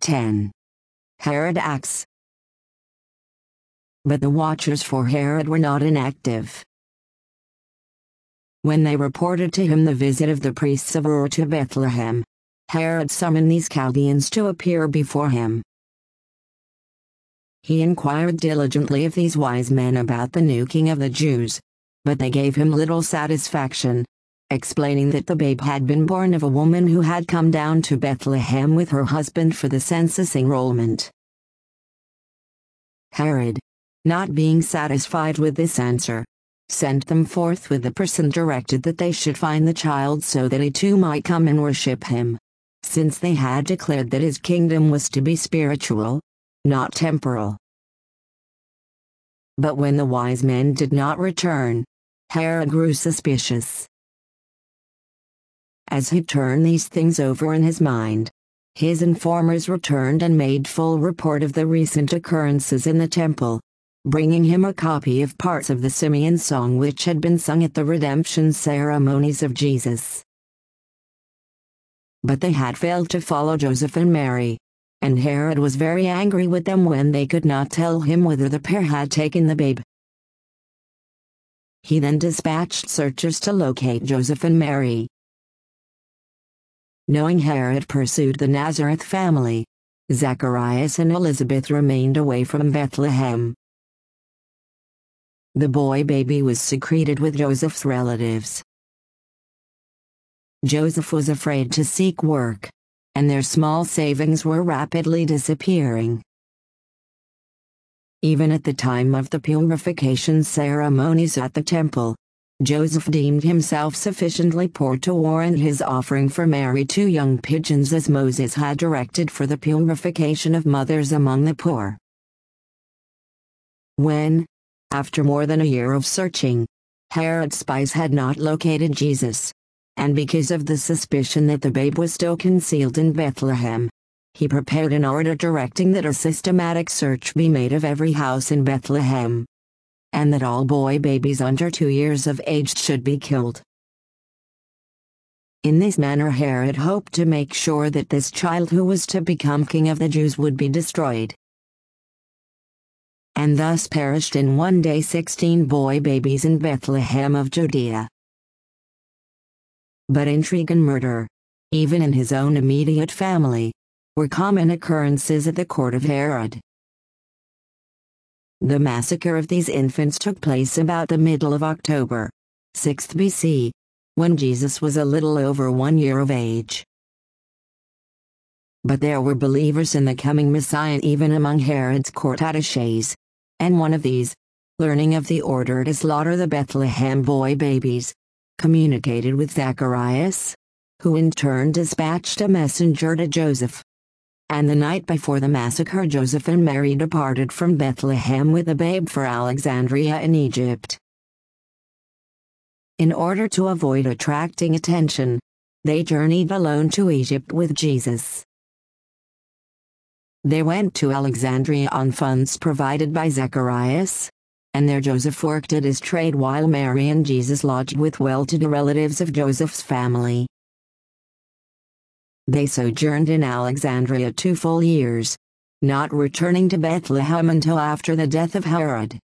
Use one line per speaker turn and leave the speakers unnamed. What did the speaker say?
10. Herod acts. But the watchers for Herod were not inactive. When they reported to him the visit of the priests of Ur to Bethlehem, Herod summoned these Chaldeans to appear before him. He inquired diligently of these wise men about the new king of the Jews, but they gave him little satisfaction, explaining that the babe had been born of a woman who had come down to Bethlehem with her husband for the census enrollment. Herod, not being satisfied with this answer, sent them forth with the purse and directed that they should find the child so that he too might come and worship him, since they had declared that his kingdom was to be spiritual, not temporal. But when the wise men did not return, Herod grew suspicious. As he turned these things over in his mind, his informers returned and made full report of the recent occurrences in the temple, bringing him a copy of parts of the Simeon song which had been sung at the redemption ceremonies of Jesus. But they had failed to follow Joseph and Mary, and Herod was very angry with them when they could not tell him whither the pair had taken the babe. He then dispatched searchers to locate Joseph and Mary. Knowing Herod pursued the Nazareth family, Zacharias and Elizabeth remained away from Bethlehem. The boy baby was secreted with Joseph's relatives. Joseph was afraid to seek work, and their small savings were rapidly disappearing. Even at the time of the purification ceremonies at the temple, Joseph deemed himself sufficiently poor to warrant his offering for Mary 2 young pigeons as Moses had directed for the purification of mothers among the poor. When, after more than a year of searching, Herod's spies had not located Jesus, and because of the suspicion that the babe was still concealed in Bethlehem, he prepared an order directing that a systematic search be made of every house in Bethlehem, and that all boy babies under 2 years of age should be killed. In this manner Herod hoped to make sure that this child who was to become king of the Jews would be destroyed. And thus perished in one day 16 boy babies in Bethlehem of Judea. But intrigue and murder, even in his own immediate family, were common occurrences at the court of Herod. The massacre of these infants took place about the middle of October, 6th BC, when Jesus was a little over 1 year of age. But there were believers in the coming Messiah even among Herod's court attachés, and one of these, learning of the order to slaughter the Bethlehem boy babies, communicated with Zacharias, who in turn dispatched a messenger to Joseph. And the night before the massacre Joseph and Mary departed from Bethlehem with the babe for Alexandria in Egypt. In order to avoid attracting attention, they journeyed alone to Egypt with Jesus. They went to Alexandria on funds provided by Zacharias, and there Joseph worked at his trade while Mary and Jesus lodged with well-to-do relatives of Joseph's family. They sojourned in Alexandria 2 full years, not returning to Bethlehem until after the death of Herod.